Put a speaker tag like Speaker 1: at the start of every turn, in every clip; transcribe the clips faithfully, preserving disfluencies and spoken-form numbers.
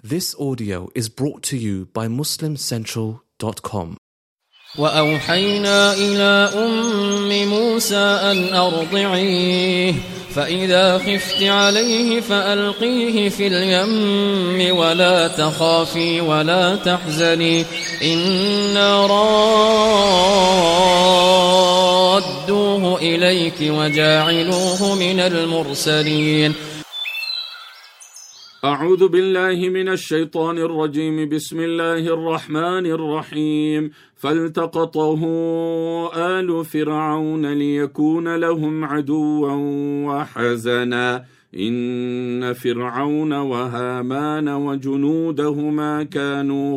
Speaker 1: This audio is brought to you by Muslim Central dot com.
Speaker 2: وأوحينا إلى أم موسى أن أرضعيه فإذا خفت عليه فألقيه في اليم ولا تخافي ولا تحزني إنا رادوه إليك وجاعلوه من المرسلين.
Speaker 3: أعوذ بالله من الشيطان الرجيم. بسم الله الرحمن الرحيم. فالتقطه آل فرعون ليكون لهم عدوا وحزنا إن فرعون وهامان وجنودهما كانوا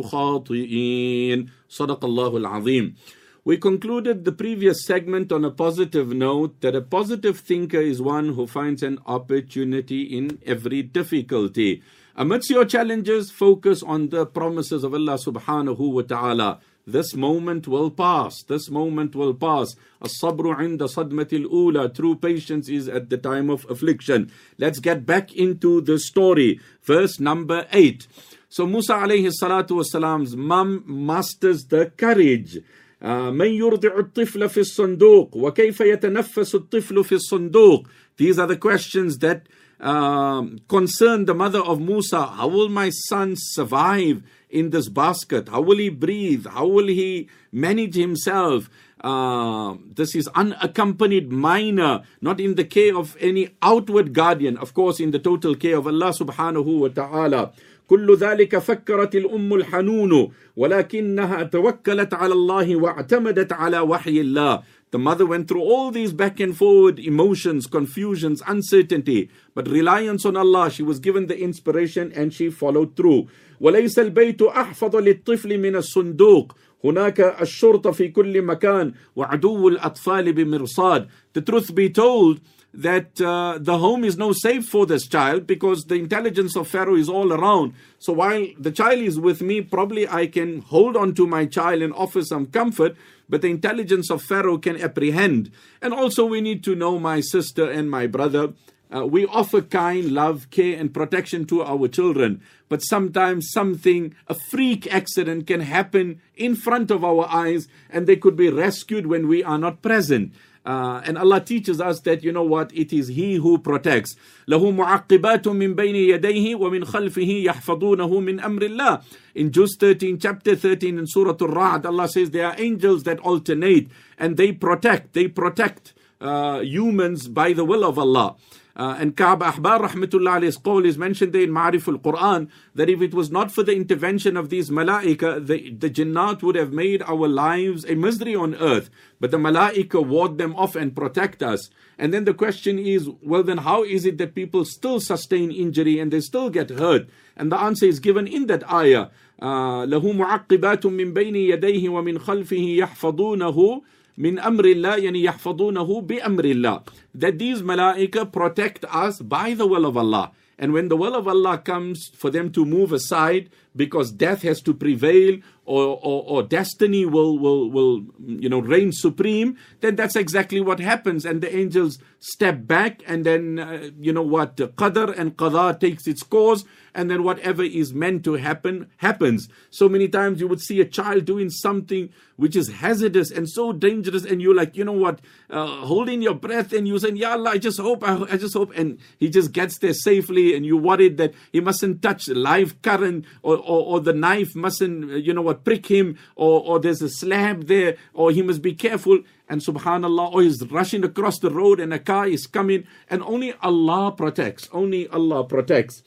Speaker 3: خاطئين. صدق الله العظيم. We concluded the previous segment on a positive note that a positive thinker is one who finds an opportunity in every difficulty. Amidst your challenges, focus on the promises of Allah subhanahu wa ta'ala. This moment will pass. This moment will pass. As-sabru 'inda sadmatil ula. True patience is at the time of affliction. Let's get back into the story. Verse number eight. So Musa alayhi salatu wasalam's mum masters the courage. من يرضع الطفل في الصندوق وكيف يتنفس الطفل في الصندوق. These are the questions that uh, concern the mother of Musa. How will my son survive in this basket? How will he breathe? How will he manage himself? Uh, this is unaccompanied minor, not in the care of any outward guardian, of course in the total care of Allah subhanahu wa ta'ala. كل ذلك فكرت الأم الحنون ولكنها توكلت على الله واعتمدت على وحي الله. The mother went through all these back and forward emotions, confusions, uncertainty, but reliance on Allah. She was given the inspiration and she followed through. وليس البيت أحفظ للطفل من الصندوق هناك الشرطة في كل مكان وعدو الأطفال بمرصاد. The truth be told, that uh, the home is no safe for this child because the intelligence of Pharaoh is all around. So while the child is with me, probably I can hold on to my child and offer some comfort, but the intelligence of Pharaoh can apprehend. And also we need to know, my sister and my brother, uh, we offer kind love, care and protection to our children. But sometimes something, a freak accident can happen in front of our eyes and they could be rescued when we are not present. Uh, and Allah teaches us that, you know what, it is He who protects. لَهُ مُعَقِّبَاتٌ مِّن بَيْنِ يَدَيْهِ وَمِنْ خَلْفِهِ يَحْفَظُونَهُ مِنْ أَمْرِ اللَّهِ. In Juz thirteen, chapter thirteen in Surah Al-Ra'd, Allah says there are angels that alternate and they protect, they protect uh, humans by the will of Allah. Uh, and Ka'b Ahbar rahmatullah alayhi's qawl is mentioned there in Ma'arif al-Quran that if it was not for the intervention of these malaika, the, the jinnat would have made our lives a misery on earth. But the malaika ward them off and protect us. And then the question is, well then how is it that people still sustain injury and they still get hurt? And the answer is given in that ayah. لَهُ مُعَقِّبَاتٌ مِّن بَيْنِ يَدَيْهِ وَمِنْ خَلْفِهِ يَحْفَظُونَهُ min amrillah, yani yahfadunahu bi amrillah. That these malaika protect us by the will of Allah. And when the will of Allah comes for them to move aside because death has to prevail or, or, or destiny will, will, will you know, reign supreme, then that's exactly what happens. And the angels step back and then, uh, you know what, qadr and qadha takes its course and then whatever is meant to happen, happens. So many times you would see a child doing something which is hazardous and so dangerous and you're like, you know what, uh, holding your breath and you saying, Ya Allah, I just hope, I, I just hope. And he just gets there safely and you're worried that he mustn't touch live current or, or, or the knife mustn't, you know what, prick him or, or there's a slab there or he must be careful. And subhanallah, or he's rushing across the road and a car is coming and only Allah protects, only Allah protects.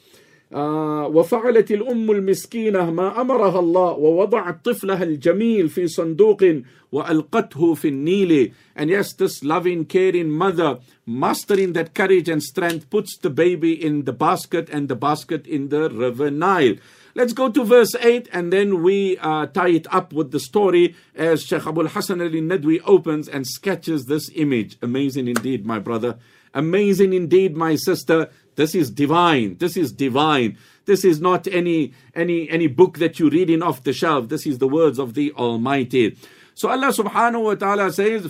Speaker 3: وفعلت الأم المسكينة ما أمرها الله ووضعت طفلها الجميل في صندوق وألقته في النيل. And yes, this loving, caring mother, mastering that courage and strength, puts the baby in the basket and the basket in the river Nile. Let's go to verse eight and then we uh, tie it up with the story as Shaykh Abul Hasan al-Nadwi opens and sketches this image. Amazing indeed, my brother. Amazing indeed, my sister. This is divine. This is divine. This is not any any any book that you're reading off the shelf. This is the words of the Almighty. So Allah subhanahu wa ta'ala says,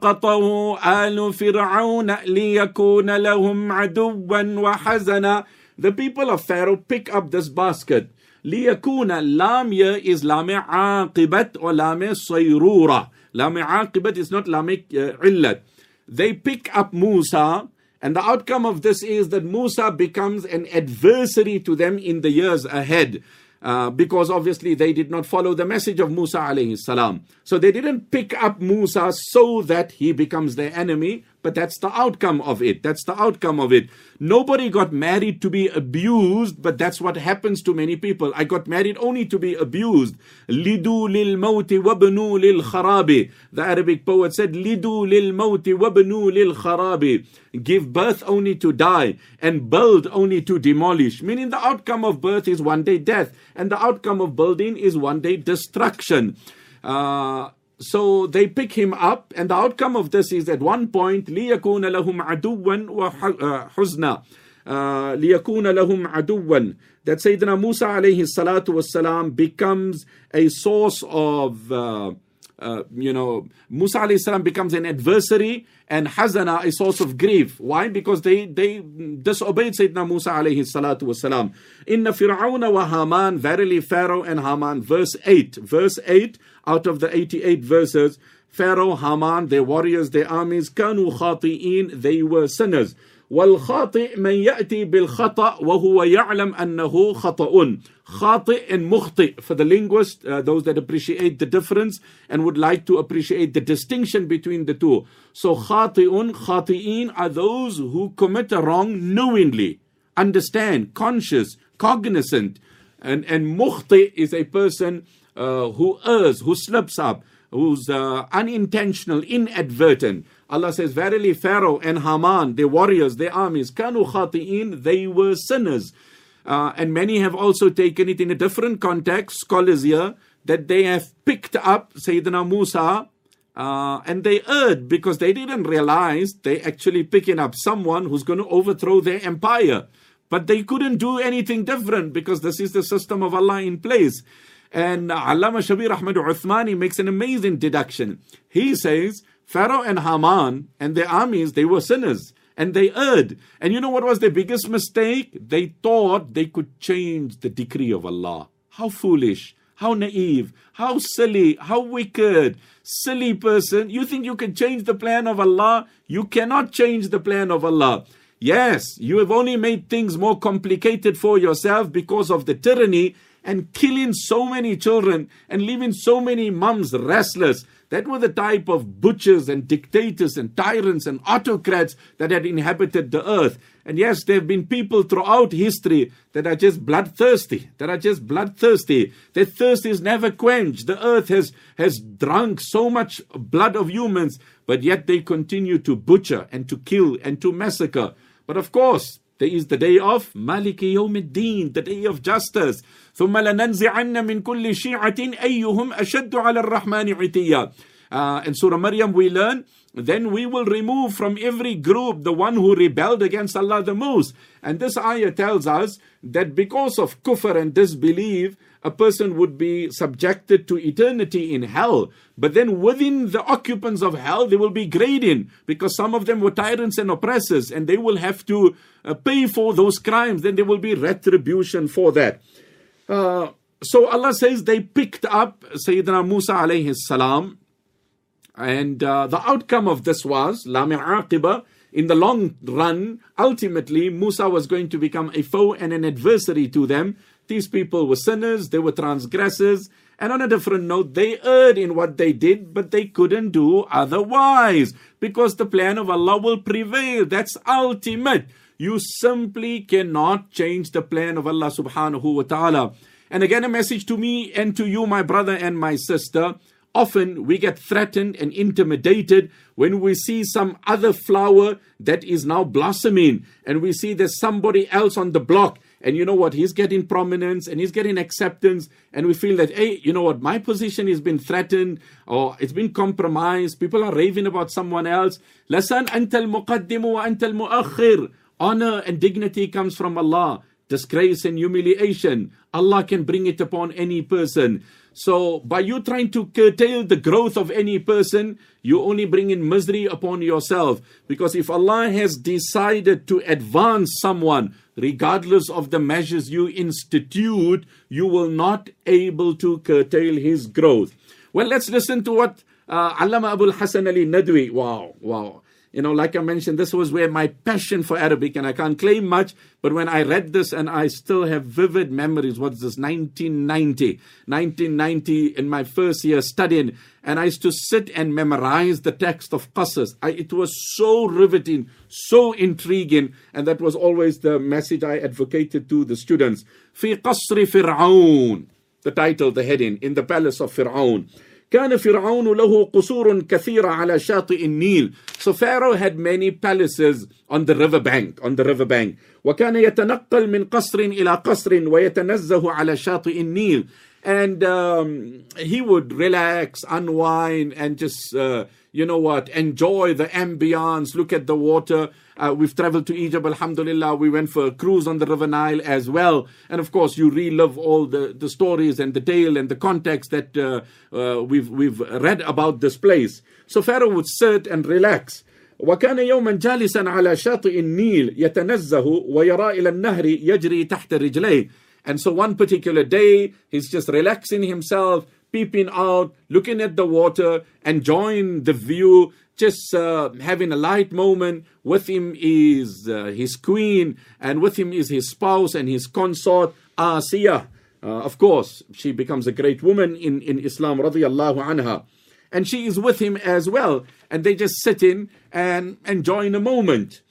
Speaker 3: فَالْتَقَطَهُ آلُ فِرْعَوْنَ لِيَكُونَ لَهُمْ عَدُوًّا وَحَزَنًا. the people of Pharaoh pick up this basket. لِيَكُونَ Lam here is Lam عَاقِبَت or Lam صَيْرُورَة. Lam عَاقِبَت is not Lam illat. They pick up Musa, and the outcome of this is that Musa becomes an adversary to them in the years ahead. Uh, because obviously they did not follow the message of Musa alayhi salam. So they didn't pick up Musa so that he becomes their enemy, but that's the outcome of it. That's the outcome of it. Nobody got married to be abused, but that's what happens to many people. I got married only to be abused. Lidu lil mawti wabnu lil kharabi. The Arabic poet said, Lidu lil mawti wabnu lil kharabi. Give birth only to die and build only to demolish. Meaning the outcome of birth is one day death, and the outcome of building is one day destruction. Uh, so they pick him up, and the outcome of this is at one point, لِيَكُونَ لَهُمْ عَدُوًّا وَحُزْنًا لِيَكُونَ لَهُمْ عَدُوًّا that Sayyidina Musa alayhi salatu wasalam becomes a source of uh, Uh, you know, Musa alayhi salam becomes an adversary, and Hazana a source of grief. Why? Because they they disobeyed Sayyidina Musa alayhi salatu wasalam. Inna Fir'auna wa Haman, verily Pharaoh and Haman. Verse eight. Verse eight out of the eighty-eight verses. Pharaoh, Haman, their warriors, their armies, kanu khati'in, they were sinners. والخاطئ من يأتي بالخطأ وهو يعلم أنه خطأ. خاطئ and mukhti for the linguist, uh, those that appreciate the difference and would like to appreciate the distinction between the two. So khati'un, khati'in are those who commit a wrong knowingly, understand, conscious, cognizant. And, and mukhti is a person uh, who errs, who slips up, who's uh, unintentional, inadvertent. Allah says, verily Pharaoh and Haman, their warriors, their armies, kanu khati'in, they were sinners. Uh, and many have also taken it in a different context, scholars here, that they have picked up Sayyidina Musa uh, and they erred because they didn't realize they actually picking up someone who's going to overthrow their empire. But they couldn't do anything different because this is the system of Allah in place. And Allama Shabir Ahmad Uthmani makes an amazing deduction. He says, Pharaoh and Haman and their armies, they were sinners and they erred. And you know what was their biggest mistake? They thought they could change the decree of Allah. How foolish, how naive, how silly, how wicked, silly person. You think you can change the plan of Allah? You cannot change the plan of Allah. Yes, you have only made things more complicated for yourself because of the tyranny and killing so many children and leaving so many mums restless. That were the type of butchers and dictators and tyrants and autocrats that had inhabited the earth. And yes, there have been people throughout history that are just bloodthirsty, that are just bloodthirsty. Their thirst is never quenched. The earth has, has drunk so much blood of humans, but yet they continue to butcher and to kill and to massacre. But of course, there is the day of Maliki Yawmiddin, the day of justice. ثُمَّ لَنَنْزِعَنَّ مِنْ كُلِّ شِيعَةٍ أَيُّهُمْ أَشَدُّ عَلَى الرَّحْمَنِ عِتِيًّا. Uh, in Surah Maryam we learn, then we will remove from every group the one who rebelled against Allah the most. And this ayah tells us that because of kufr and disbelief, a person would be subjected to eternity in hell. But then within the occupants of hell, they will be grading because some of them were tyrants and oppressors and they will have to uh, pay for those crimes. Then there will be retribution for that. Uh, so Allah says they picked up Sayyidina Musa alayhi salam. And uh, the outcome of this was, Lam Aqiba, in the long run, ultimately Musa was going to become a foe and an adversary to them. These people were sinners, they were transgressors, and on a different note, they erred in what they did, but they couldn't do otherwise, because the plan of Allah will prevail. That's ultimate. You simply cannot change the plan of Allah subhanahu wa ta'ala. And again, a message to me and to you, my brother and my sister. Often we get threatened and intimidated when we see some other flower that is now blossoming and we see there's somebody else on the block and you know what, he's getting prominence and he's getting acceptance and we feel that, hey, you know what, my position has been threatened or it's been compromised. People are raving about someone else. Listen, antal muqaddimu wa antal muakhir. Honor and dignity comes from Allah. Disgrace and humiliation, Allah can bring it upon any person. So by you trying to curtail the growth of any person, you only bring in misery upon yourself. Because if Allah has decided to advance someone, regardless of the measures you institute, you will not able to curtail his growth. Well, let's listen to what uh, Allama Abul Hasan Ali Nadwi, wow, wow. You know, like I mentioned, this was where my passion for Arabic, and I can't claim much, but when I read this, and I still have vivid memories, what's this, nineteen ninety, nineteen ninety in my first year studying, and I used to sit and memorize the text of Qasas. I, it was so riveting, so intriguing, and that was always the message I advocated to the students. في قصر فرعون, the title, the heading, in the palace of Fir'aun. كان فرعون له قصور كثيرة على شاطئ النيل. So Pharaoh had many palaces on the river bank, on the river bank. وكان يتنقل من قصر إلى قصر ويتنزه على شاطئ النيل. And um, he would relax, unwind, and just, uh, you know what, enjoy the ambience, look at the water. Uh, we've traveled to Egypt, alhamdulillah. We went for a cruise on the River Nile as well. And of course, you relive all the, the stories and the tale and the context that uh, uh, we've, we've read about this place. So Pharaoh would sit and relax. وكان يوما جالسا على شاطئ النيل يتنزه ويرى إلى النهر يجري تحت رجليه. And so one particular day, he's just relaxing himself, peeping out, looking at the water, enjoying the view, just uh, having a light moment. With him is uh, his queen, and with him is his spouse and his consort, Asiya. Uh, of course, she becomes a great woman in, in Islam, radiyallahu anha. And she is with him as well. And they just sitting and enjoying a moment.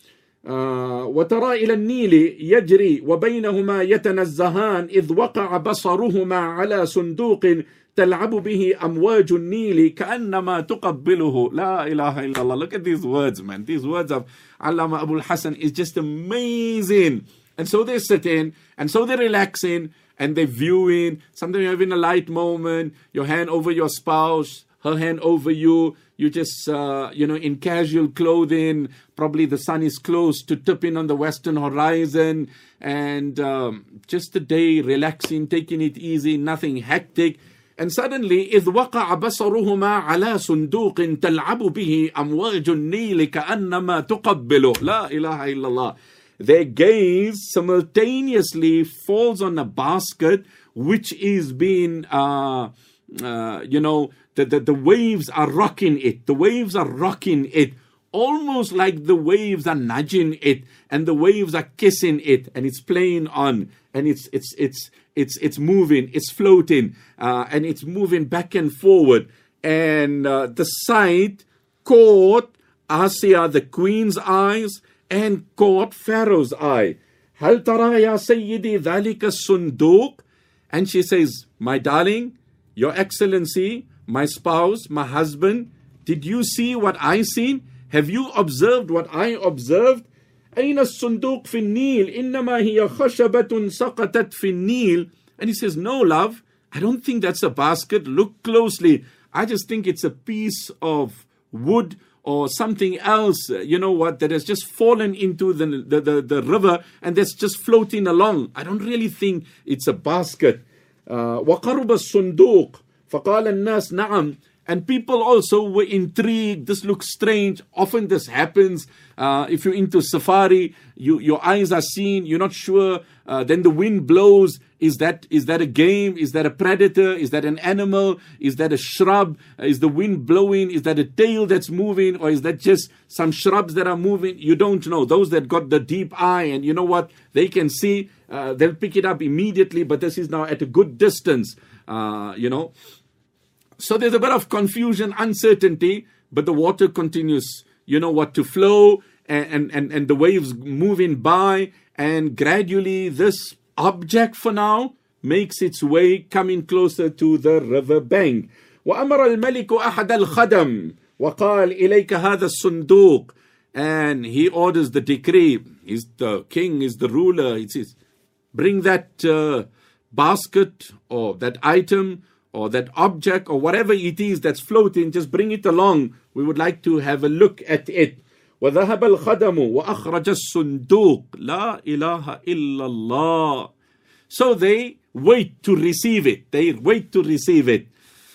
Speaker 3: وترى إلى النيل يجري وبينهما يتنزهان إذ وقع بصرهما على صندوق تلعب به أمواج النيل كأنما تقبله. لا إله إلا الله. Look at these words, man. These words of Allama Abul Hasan is just amazing. And so they're sitting, and so they're relaxing, and they're viewing. Sometimes you're having a light moment, your hand over your spouse, her hand over you. You just, uh, you know, in casual clothing. Probably the sun is close to tipping on the western horizon. And um, just a day, relaxing, taking it easy, nothing hectic. And suddenly, إذ وقع بصرهما على صندوق تلعب به أمواج النيل كأنما تقبله. لا إله إلا الله. Their gaze simultaneously falls on a basket which is being, uh, uh, you know, The, the, the waves are rocking it. The waves are rocking it. Almost like the waves are nudging it. And the waves are kissing it. And it's playing on. And it's it's it's it's it's moving. It's floating. Uh, and it's moving back and forward. And uh, the sight caught Asiya, the queen's eyes, and caught Pharaoh's eye. هل ترى يا سيدي ذلك الصندوق? And she says, my darling, your excellency, my spouse, my husband, did you see what I seen? Have you observed what I observed? أين الصندوق في النيل إنما هي خشبة سقطت في النيل. And he says, no, love, I don't think that's a basket. Look closely. I just think it's a piece of wood or something else, you know what, that has just fallen into the, the, the, the river and that's just floating along. I don't really think it's a basket. Uh, وقرب الصندوق فقال الناس نعم. And people also were intrigued. This looks strange. Often this happens. Uh, if you're into safari, you, your eyes are seen. You're not sure. Uh, then the wind blows. Is that is that a game? Is that a predator? Is that an animal? Is that a shrub? Uh, is the wind blowing? Is that a tail that's moving? Or is that just some shrubs that are moving? You don't know. Those that got the deep eye and you know what? They can see. Uh, they'll pick it up immediately. But this is now at a good distance. Uh, you know. So there's a bit of confusion, uncertainty, but the water continues, you know what, to flow and, and, and the waves moving by. And gradually this object for now makes its way coming closer to the river bank. وأمر الملك أحد الخدم وقال إليك هذا الصندوق. And he orders the decree. He's the king, he's the ruler. He says, bring that uh, basket or that item or that object or whatever it is that's floating, just bring it along. We would like to have a look at it. وذهب الخدم وأخرج الصندوق. لا إله إلا الله. So they wait to receive it. They wait to receive it.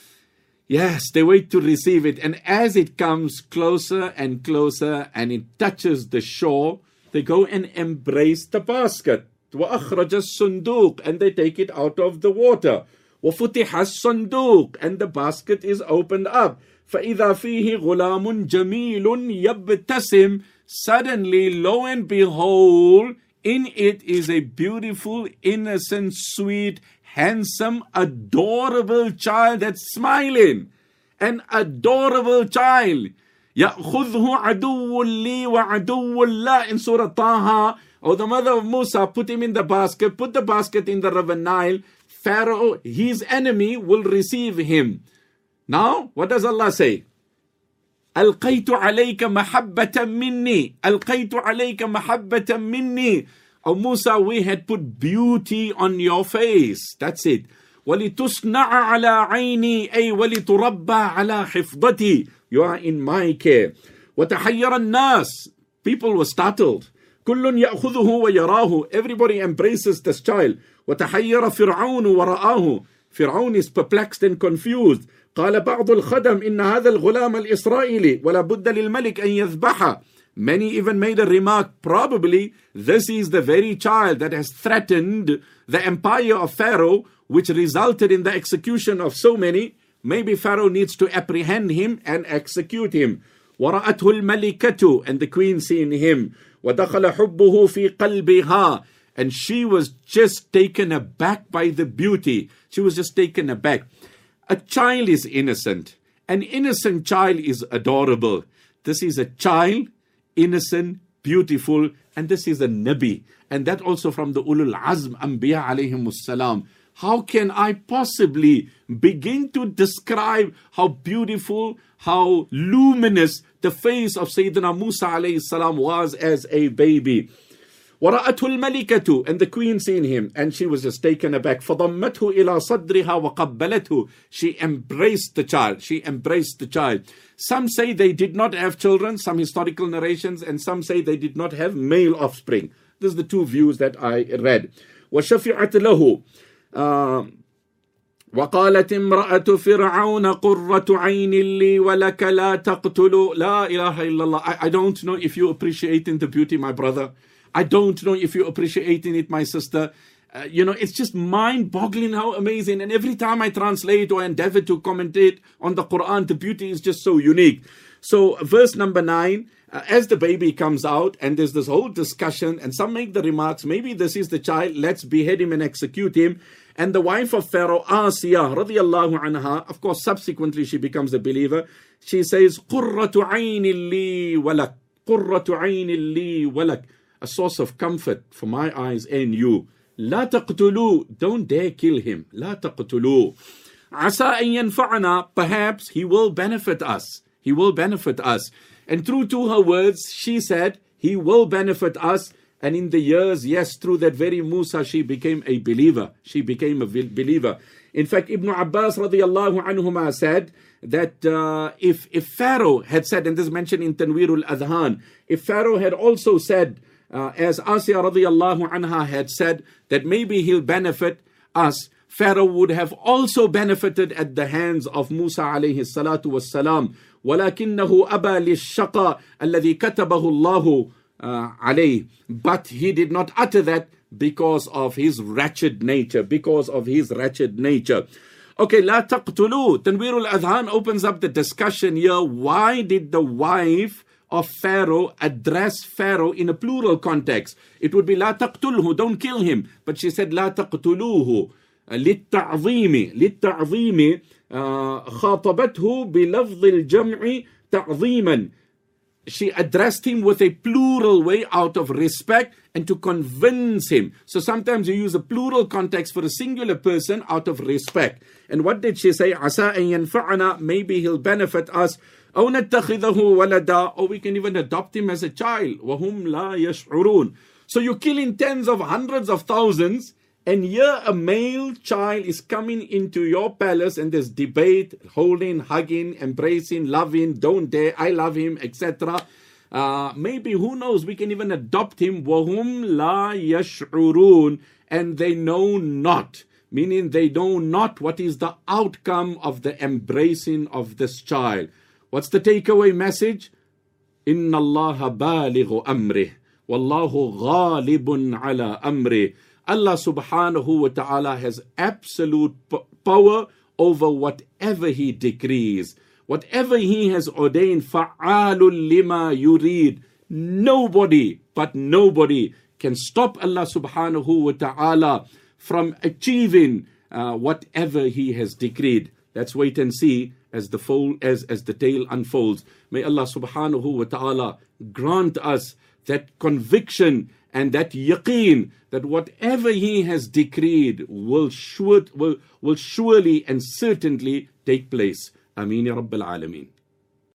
Speaker 3: Yes, they wait to receive it. And as it comes closer and closer and it touches the shore, They go and embrace the basket. وَأَخْرَجَ الصُّنْدُوقَ, and they take it out of the water. وَفُتِحَ الصُّنْدُوقَ, and the basket is opened up. فَإِذَا فِيهِ غُلَامٌ جَمِيلٌ يَبْتَسِمُ. Suddenly, lo and behold, in it is a beautiful, innocent, sweet, handsome, adorable child that's smiling. An adorable child. يَأْخُذْهُ عَدُوٌّ لِي وَعَدُوٌّ لَّهُ in Surah Taha. Oh, the mother of Musa put him in the basket, put the basket in the river Nile. Pharaoh, his enemy, will receive him. Now, what does Allah say? أَلْقَيْتُ عَلَيْكَ مَحَبَّةً مِّنِّي أَلْقَيْتُ عَلَيْكَ مَحَبَّةً مِّنِّي. Oh Musa, we had put beauty on your face. That's it. وَلِتُصْنَعَ عَلَىٰ عَيْنِي أي وَلِتُرَبَّى عَلَىٰ حِفْظَتِي. You are in my care. وَتَحَيَّرَ النَّاسِ. People were startled. كُلٌّ يَأْخُذُهُ وَيَرَاهُ. Everybody embraces this child. وَتَحَيَّرَ فِرْعَوْنُ وَرَآهُ. Fir'aun is perplexed and confused. قال بعض الخدم إن هذا الغلام الإسرائيلي ولا بد للملك أن يذبحه. Many even made a remark, probably this is the very child that has threatened the empire of Pharaoh, which resulted in the execution of so many. Maybe Pharaoh needs to apprehend him and execute him. وَرَأَتْهُ الْمَلِكَةُ, and the queen seen him. وَدَخَلَ حُبُّهُ فِي قَلْبِهَا, and she was just taken aback by the beauty. She was just taken aback. A child is innocent. An innocent child is adorable. This is a child, innocent, beautiful, and this is a Nabi. And that also from the Ulul Azm Anbiya alayhimus salam. How can I possibly begin to describe how beautiful, how luminous the face of Sayyidina Musa alayhi salam was as a baby? وَرَأَتْهُ الْمَلِكَةُ, and the queen seen him, and she was just taken aback. فَضَمَّتْهُ إِلَى صَدْرِهَا وَقَبَّلَتْهُ. She embraced the child. She embraced the child. Some say they did not have children, some historical narrations, and some say they did not have male offspring. This is the two views that I read. وَشَفِعَتْ لَهُ. Uh, وقالت امرأة فرعون قرة عين لي ولك لا تقتلوا. لا إله إلا الله. I, I don't know if you appreciating the beauty, my brother. I don't know if you're appreciating it, my sister. Uh, you know, it's just mind-boggling how amazing. And every time I translate or endeavor to commentate on the Quran, the beauty is just so unique. So verse number nine, uh, as the baby comes out and there's this whole discussion, and some make the remarks, maybe this is the child, let's behead him and execute him. And the wife of Pharaoh, Asiya, radiallahu anha, of course, subsequently she becomes a believer. She says, قُرَّةُ عَيْنِ لِي وَلَكَ قُرَّةُ عَيْنِ لِي وَلَكَ. A source of comfort for my eyes and you. لا تقتلوا. Don't dare kill him. لا تقتلوا. عسى أن ينفعنا. Perhaps he will benefit us. He will benefit us. And true to her words, she said, he will benefit us. And in the years, yes, through that very Musa, she became a believer. She became a believer. In fact, Ibn Abbas radiallahu anhuma said that uh, if, if Pharaoh had said, and this is mentioned in Tanweerul Adhan, if Pharaoh had also said, Uh, as Asiya radiallahu anha had said, that maybe he'll benefit us, Pharaoh would have also benefited at the hands of Musa alayhi salatu wassalam. وَلَكِنَّهُ أَبَى لِلشَّقَى الَّذِي كَتَبَهُ اللَّهُ عَلَيْهِ. But he did not utter that because of his wretched nature, because of his wretched nature. Okay, لَا تَقْتُلُوا. Tanweerul Adhan opens up the discussion here. Why did the wife of Pharaoh address Pharaoh in a plural context? It would be لا تقتله, don't kill him. But she said لا تقتلوه للتعظيم للتعظيم خاطبته بلفظ الجمع تعظيما. She addressed him with a plural way out of respect and to convince him. So sometimes you use a plural context for a singular person out of respect. And what did she say? عسى أن ينفعنا. Maybe he'll benefit us. أو نتخذه ولدا, or we can even adopt him as a child. وهم لا يشعرون. So you're killing tens of hundreds of thousands, and here a male child is coming into your palace, and there's debate, holding, hugging, embracing, loving, don't dare, I love him, et cetera. Uh, maybe, who knows, we can even adopt him. وهم لا يشعرون, and they know not. Meaning they know not what is the outcome of the embracing of this child. What's the takeaway message? Inna Allah balighu amrih. Wallahu ghalibun ala amri. Allah subhanahu wa ta'ala has absolute p- power over whatever He decrees. Whatever He has ordained, fa'alul lima yurid. Nobody, but nobody can stop Allah subhanahu wa ta'ala from achieving uh, whatever He has decreed. Let's wait and see as the fold, as, as the tale unfolds. May Allah subhanahu wa ta'ala grant us that conviction and that yaqeen that whatever He has decreed will, sure, will, will surely and certainly take place. Ameen ya Rabbil Alameen.